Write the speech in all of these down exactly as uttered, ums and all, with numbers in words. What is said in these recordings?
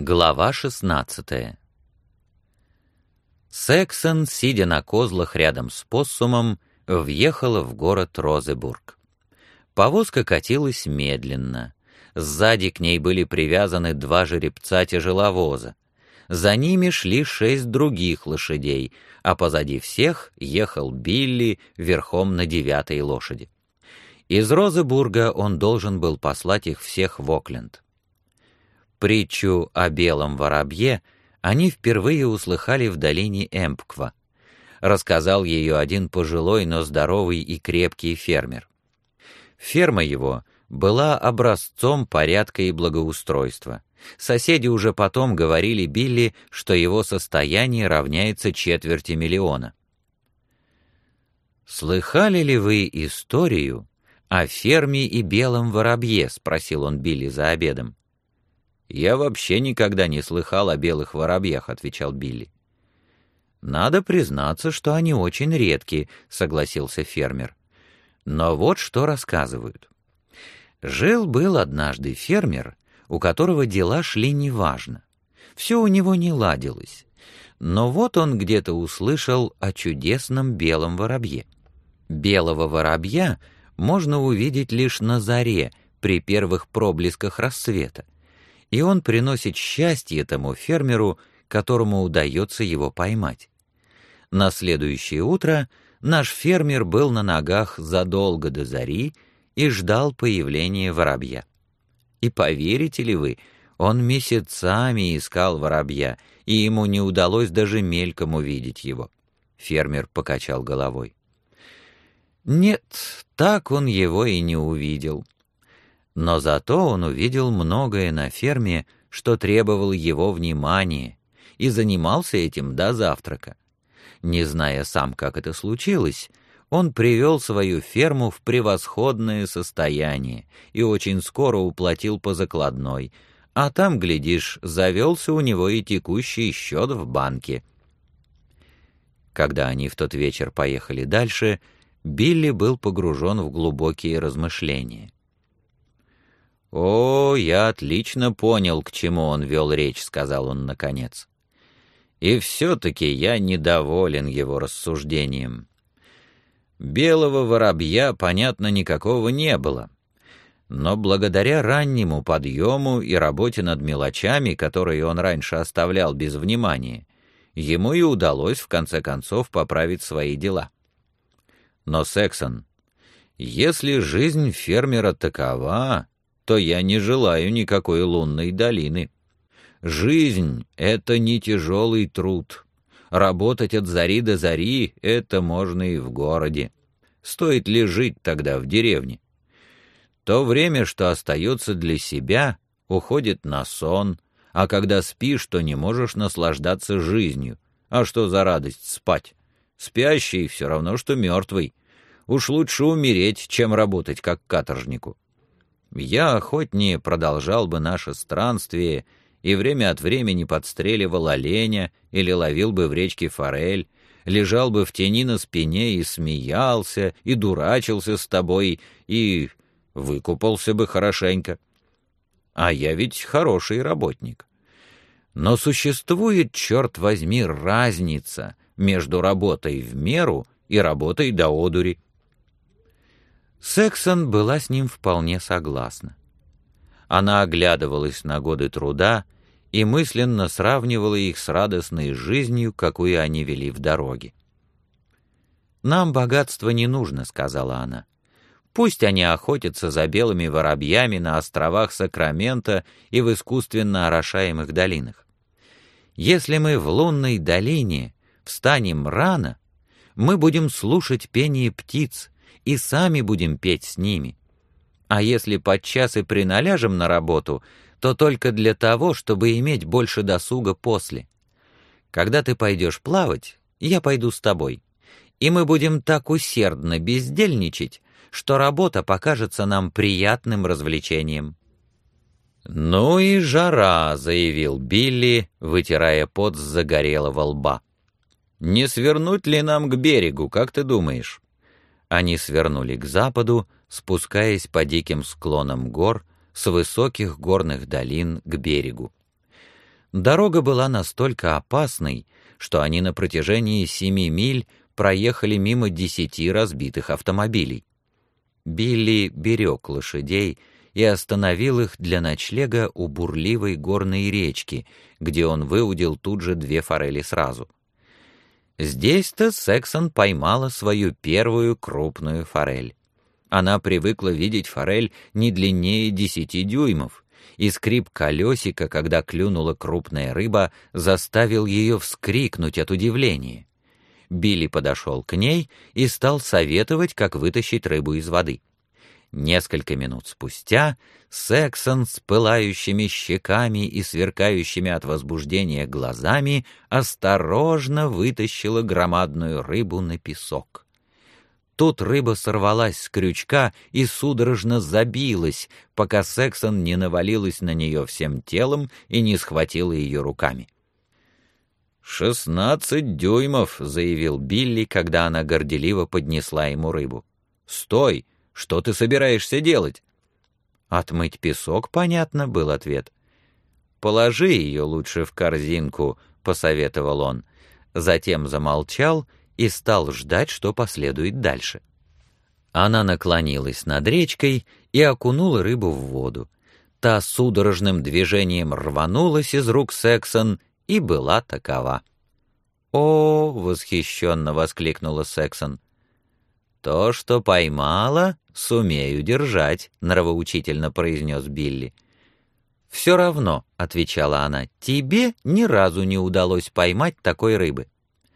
Глава шестнадцатая. Сексон, сидя на козлах рядом с Поссумом, въехала в город Розебург. Повозка катилась медленно. Сзади к ней были привязаны два жеребца-тяжеловоза. За ними шли шесть других лошадей, а позади всех ехал Билли верхом на девятой лошади. Из Розебурга он должен был послать их всех в Окленд. Притчу о белом воробье они впервые услыхали в долине Эмпква. Рассказал ее один пожилой, но здоровый и крепкий фермер. Ферма его была образцом порядка и благоустройства. Соседи уже потом говорили Билли, что его состояние равняется четверти миллиона. «Слыхали ли вы историю о ферме и белом воробье?» — спросил он Билли за обедом. «Я вообще никогда не слыхал о белых воробьях», — отвечал Билли. «Надо признаться, что они очень редки», — согласился фермер. «Но вот что рассказывают. Жил-был однажды фермер, у которого дела шли неважно. Все у него не ладилось. Но вот он где-то услышал о чудесном белом воробье. Белого воробья можно увидеть лишь на заре, при первых проблесках рассвета. И он приносит счастье тому фермеру, которому удается его поймать. На следующее утро наш фермер был на ногах задолго до зари и ждал появления воробья. И поверите ли вы, он месяцами искал воробья, и ему не удалось даже мельком увидеть его. Фермер покачал головой. Нет, так он его и не увидел. Но зато он увидел многое на ферме, что требовало его внимания, и занимался этим до завтрака. Не зная сам, как это случилось, он привел свою ферму в превосходное состояние и очень скоро уплатил по закладной, а там, глядишь, завелся у него и текущий счет в банке. Когда они в тот вечер поехали дальше, Билли был погружен в глубокие размышления. «О, я отлично понял, к чему он вел речь», — сказал он наконец. «И все-таки я недоволен его рассуждением. Белого воробья, понятно, никакого не было. Но благодаря раннему подъему и работе над мелочами, которые он раньше оставлял без внимания, ему и удалось в конце концов поправить свои дела. Но, Сексон, если жизнь фермера такова, то я не желаю никакой лунной долины. Жизнь — это не тяжелый труд. Работать от зари до зари — это можно и в городе. Стоит ли жить тогда в деревне? То время, что остается для себя, уходит на сон, а когда спишь, то не можешь наслаждаться жизнью. А что за радость спать? Спящий все равно, что мертвый. Уж лучше умереть, чем работать как каторжнику. Я охотнее продолжал бы наше странствие и время от времени подстреливал оленя или ловил бы в речке форель, лежал бы в тени на спине и смеялся, и дурачился с тобой, и выкупался бы хорошенько. А я ведь хороший работник. Но существует, черт возьми, разница между работой в меру и работой до одури. Сексон была с ним вполне согласна. Она оглядывалась на годы труда и мысленно сравнивала их с радостной жизнью, какую они вели в дороге. «Нам богатства не нужно», — сказала она. «Пусть они охотятся за белыми воробьями на островах Сакрамента и в искусственно орошаемых долинах. Если мы в лунной долине встанем рано, мы будем слушать пение птиц, и сами будем петь с ними. А если подчас и приналяжем на работу, то только для того, чтобы иметь больше досуга после. Когда ты пойдешь плавать, я пойду с тобой, и мы будем так усердно бездельничать, что работа покажется нам приятным развлечением». «Ну и жара», — заявил Билли, вытирая пот с загорелого лба. «Не свернуть ли нам к берегу, как ты думаешь?» Они свернули к западу, спускаясь по диким склонам гор с высоких горных долин к берегу. Дорога была настолько опасной, что они на протяжении семи миль проехали мимо десяти разбитых автомобилей. Билли берег лошадей и остановил их для ночлега у бурливой горной речки, где он выудил тут же две форели сразу. Здесь-то Сексон поймала свою первую крупную форель. Она привыкла видеть форель не длиннее десяти дюймов, и скрип колесика, когда клюнула крупная рыба, заставил ее вскрикнуть от удивления. Билли подошел к ней и стал советовать, как вытащить рыбу из воды. Несколько минут спустя Сексон с пылающими щеками и сверкающими от возбуждения глазами осторожно вытащила громадную рыбу на песок. Тут рыба сорвалась с крючка и судорожно забилась, пока Сексон не навалилась на нее всем телом и не схватила ее руками. «Шестнадцать дюймов», — заявил Билли, когда она горделиво поднесла ему рыбу. «Стой! Что ты собираешься делать?» «Отмыть песок, понятно», — был ответ. «Положи ее лучше в корзинку», — посоветовал он. Затем замолчал и стал ждать, что последует дальше. Она наклонилась над речкой и окунула рыбу в воду. Та судорожным движением рванулась из рук Сексон и была такова. «О!» — восхищенно воскликнула Сексон. «То, что поймала, сумею держать», — нравоучительно произнес Билли. «Все равно», — отвечала она, — «тебе ни разу не удалось поймать такой рыбы».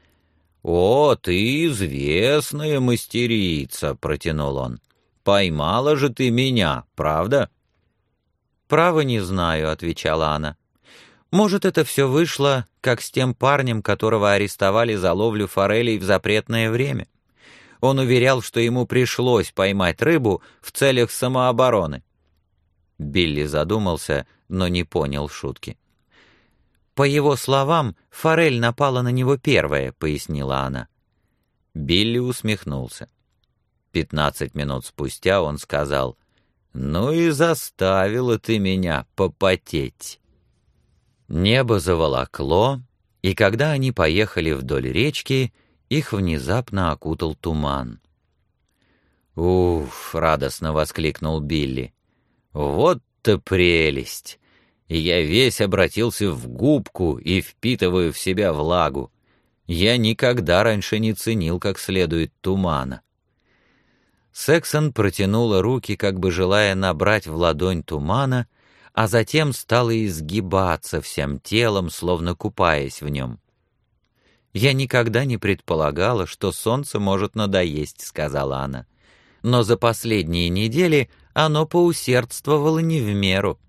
«О, ты известная мастерица», — протянул он. «Поймала же ты меня, правда?» «Право не знаю», — отвечала она. «Может, это все вышло, как с тем парнем, которого арестовали за ловлю форелей в запретное время. Он уверял, что ему пришлось поймать рыбу в целях самообороны». Билли задумался, но не понял шутки. «По его словам, форель напала на него первая», — пояснила она. Билли усмехнулся. Пятнадцать минут спустя он сказал: «Ну и заставила ты меня попотеть». Небо заволокло, и когда они поехали вдоль речки, их внезапно окутал туман. «Уф!» — радостно воскликнул Билли. «Вот-то прелесть! Я весь обратился в губку и впитываю в себя влагу. Я никогда раньше не ценил как следует тумана». Сексон протянула руки, как бы желая набрать в ладонь тумана, а затем стала изгибаться всем телом, словно купаясь в нем. «Я никогда не предполагала, что солнце может надоесть», — сказала она. «Но за последние недели оно поусердствовало не в меру».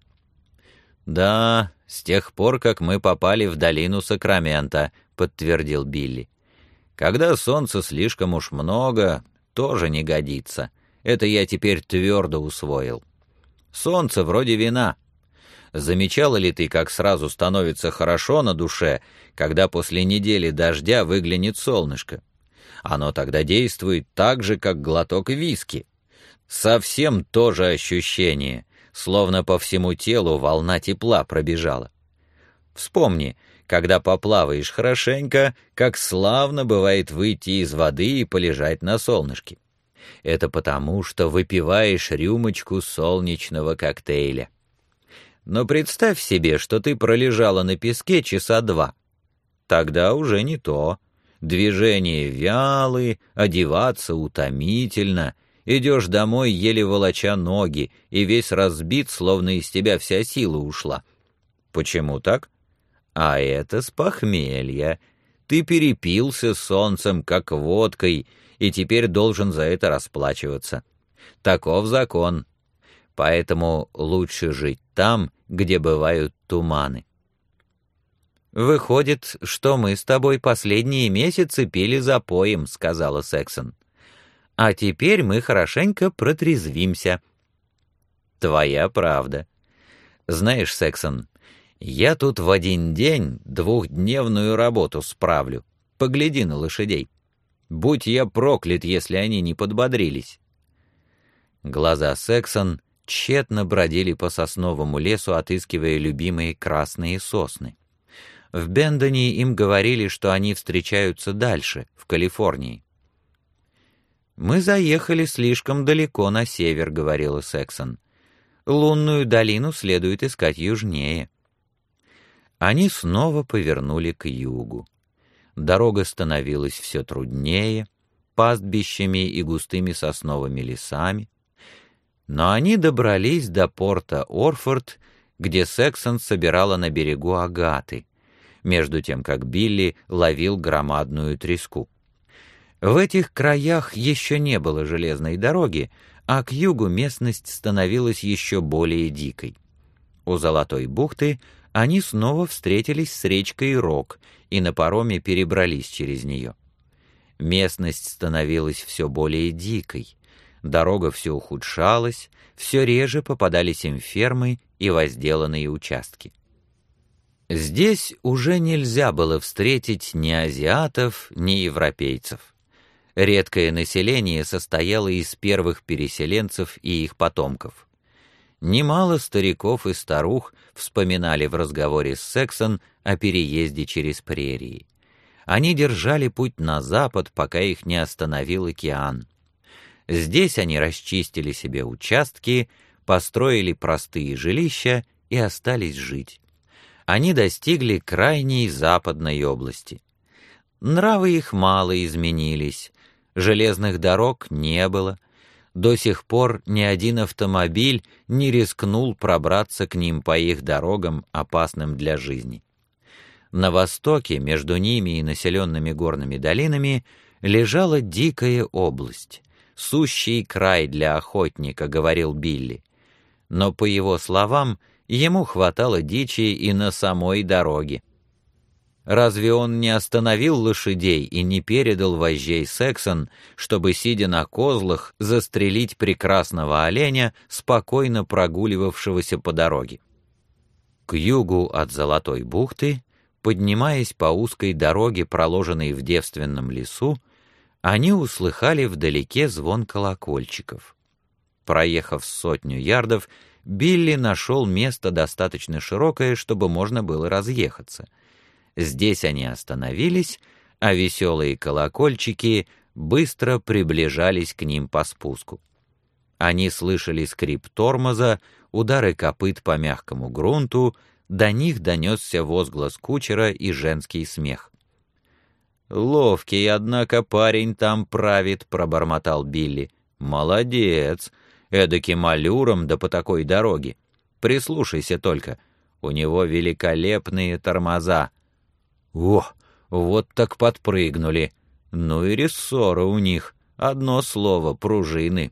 «Да, с тех пор, как мы попали в долину Сакрамента», — подтвердил Билли. «Когда солнца слишком уж много, тоже не годится. Это я теперь твердо усвоил. Солнце вроде вина. Замечала ли ты, как сразу становится хорошо на душе, когда после недели дождя выглянет солнышко? Оно тогда действует так же, как глоток виски. Совсем то же ощущение, словно по всему телу волна тепла пробежала. Вспомни, когда поплаваешь хорошенько, как славно бывает выйти из воды и полежать на солнышке. Это потому, что выпиваешь рюмочку солнечного коктейля. Но представь себе, что ты пролежала на песке часа два. Тогда уже не то. Движения вялые, одеваться утомительно, идешь домой, еле волоча ноги, и весь разбит, словно из тебя вся сила ушла. Почему так? А это с похмелья. Ты перепился солнцем, как водкой, и теперь должен за это расплачиваться. Таков закон. Поэтому лучше жить там, где бывают туманы. «Выходит, что мы с тобой последние месяцы пили запоем», — сказала Сексон. «А теперь мы хорошенько протрезвимся». «Твоя правда. Знаешь, Сексон, я тут в один день двухдневную работу справлю. Погляди на лошадей. Будь я проклят, если они не подбодрились». Глаза Сексон тщетно бродили по сосновому лесу, отыскивая любимые красные сосны. В Бендоне им говорили, что они встречаются дальше, в Калифорнии. «Мы заехали слишком далеко на север», — говорила Сексон. «Лунную долину следует искать южнее». Они снова повернули к югу. Дорога становилась все труднее, пастбищами и густыми сосновыми лесами. Но они добрались до порта Орфорд, где Сексон собирала на берегу агаты, между тем как Билли ловил громадную треску. В этих краях еще не было железной дороги, а к югу местность становилась еще более дикой. У Золотой бухты они снова встретились с речкой Рок и на пароме перебрались через нее. Местность становилась все более дикой, дорога все ухудшалась, все реже попадались им фермы и возделанные участки. Здесь уже нельзя было встретить ни азиатов, ни европейцев. Редкое население состояло из первых переселенцев и их потомков. Немало стариков и старух вспоминали в разговоре с Сексон о переезде через прерии. Они держали путь на запад, пока их не остановил океан. Здесь они расчистили себе участки, построили простые жилища и остались жить. Они достигли крайней западной области. Нравы их мало изменились, железных дорог не было, до сих пор ни один автомобиль не рискнул пробраться к ним по их дорогам, опасным для жизни. На востоке, между ними и населенными горными долинами, лежала дикая область, сущий край для охотника, говорил Билли. Но, по его словам, ему хватало дичи и на самой дороге. Разве он не остановил лошадей и не передал вожжей Сексон, чтобы, сидя на козлах, застрелить прекрасного оленя, спокойно прогуливавшегося по дороге? К югу от Золотой бухты, поднимаясь по узкой дороге, проложенной в девственном лесу, они услыхали вдалеке звон колокольчиков. Проехав сотню ярдов, Билли нашел место достаточно широкое, чтобы можно было разъехаться. Здесь они остановились, а веселые колокольчики быстро приближались к ним по спуску. Они слышали скрип тормоза, удары копыт по мягкому грунту, до них донесся возглас кучера и женский смех. «Ловкий, однако, парень там правит», — пробормотал Билли. «Молодец! Эдаким аллюром да по такой дороге. Прислушайся только, у него великолепные тормоза». «О, вот так подпрыгнули! Ну и рессоры у них, одно слово — пружины».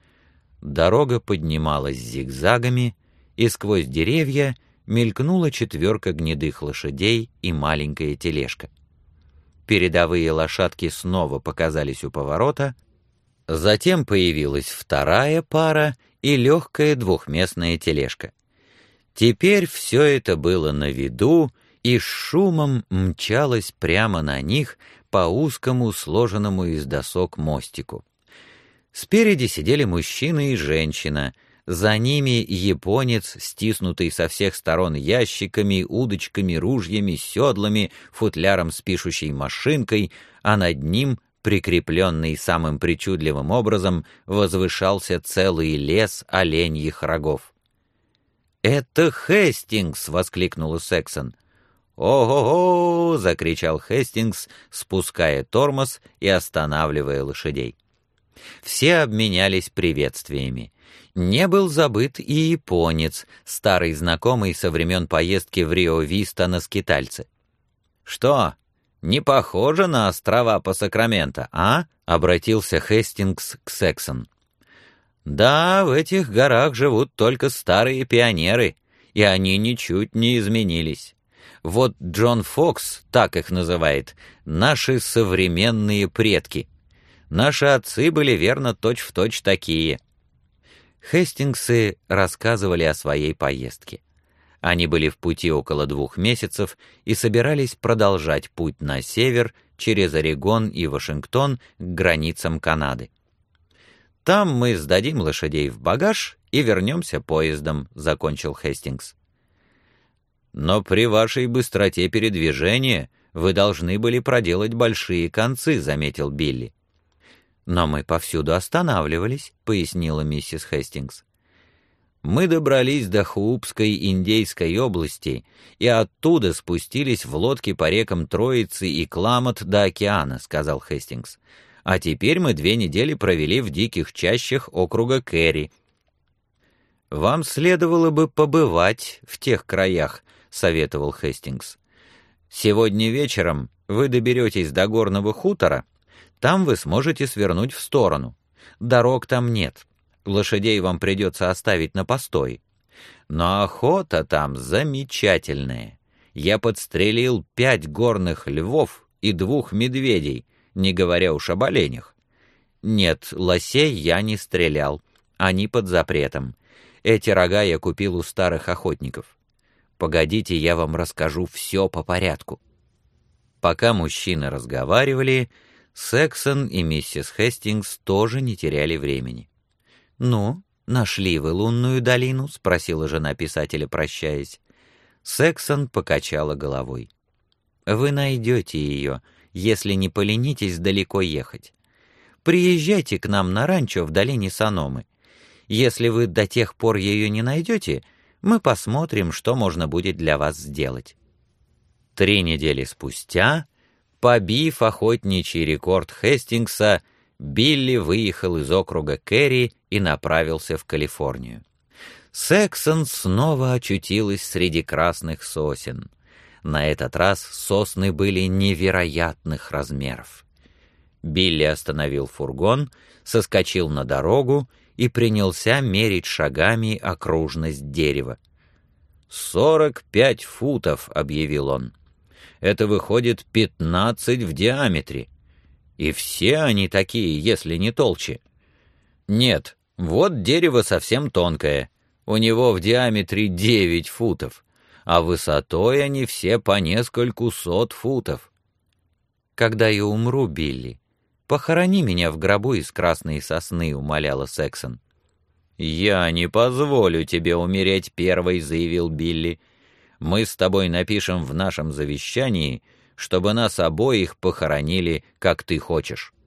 Дорога поднималась зигзагами, и сквозь деревья мелькнула четверка гнедых лошадей и маленькая тележка. Передовые лошадки снова показались у поворота, затем появилась вторая пара и легкая двухместная тележка. Теперь все это было на виду и с шумом мчалось прямо на них по узкому, сложенному из досок мостику. Спереди сидели мужчина и женщина, за ними японец, стиснутый со всех сторон ящиками, удочками, ружьями, седлами, футляром с пишущей машинкой, а над ним, прикрепленный самым причудливым образом, возвышался целый лес оленьих рогов. «Это Хестингс!» — воскликнула Сексон. «Ого-го!» — закричал Хестингс, спуская тормоз и останавливая лошадей. Все обменялись приветствиями. Не был забыт и японец, старый знакомый со времен поездки в Рио-Виста на скитальце. «Что, не похоже на острова по Сакраменто, а?» — обратился Хестингс к Сексон. «Да, в этих горах живут только старые пионеры, и они ничуть не изменились. Вот Джон Фокс, так их называет, наши современные предки. Наши отцы были, верно, точь-в-точь такие». Хестингсы рассказывали о своей поездке. Они были в пути около двух месяцев и собирались продолжать путь на север через Орегон и Вашингтон к границам Канады. «Там мы сдадим лошадей в багаж и вернемся поездом», — закончил Хестингс. Но при вашей быстроте передвижения вы должны были проделать большие концы, заметил Билли. Но мы повсюду останавливались, пояснила миссис Хестингс. Мы добрались до Хуупской Индейской области и оттуда спустились в лодке по рекам Троицы и Кламот до океана, сказал Хестингс. А теперь мы две недели провели в диких чащах округа Керри. Вам следовало бы побывать в тех краях, советовал Хестингс. Сегодня вечером вы доберетесь до горного хутора, там вы сможете свернуть в сторону. Дорог там нет. Лошадей вам придется оставить на постой. Но охота там замечательная. Я подстрелил пять горных львов и двух медведей, не говоря уж об оленях. Нет, лосей я не стрелял, они под запретом. Эти рога я купил у старых охотников. Погодите, я вам расскажу все по порядку. Пока мужчины разговаривали, Сексон и миссис Хестингс тоже не теряли времени. «Ну, нашли вы лунную долину?» — спросила жена писателя, прощаясь. Сексон покачала головой. «Вы найдете ее, если не поленитесь далеко ехать. Приезжайте к нам на ранчо в долине Саномы. Если вы до тех пор ее не найдете, мы посмотрим, что можно будет для вас сделать». Три недели спустя, побив охотничий рекорд Хестингса, Билли выехал из округа Керри и направился в Калифорнию. Сексон снова очутилась среди красных сосен. На этот раз сосны были невероятных размеров. Билли остановил фургон, соскочил на дорогу и принялся мерить шагами окружность дерева. «Сорок пять футов», — объявил он. «Это выходит пятнадцать в диаметре. И все они такие, если не толще. Нет, вот дерево совсем тонкое. У него в диаметре девять футов, а высотой они все по нескольку сот футов». «Когда я умру, Билли, похорони меня в гробу из красной сосны», — умоляла Сексон. «Я не позволю тебе умереть первой», — заявил Билли. «Мы с тобой напишем в нашем завещании, чтобы нас обоих похоронили, как ты хочешь».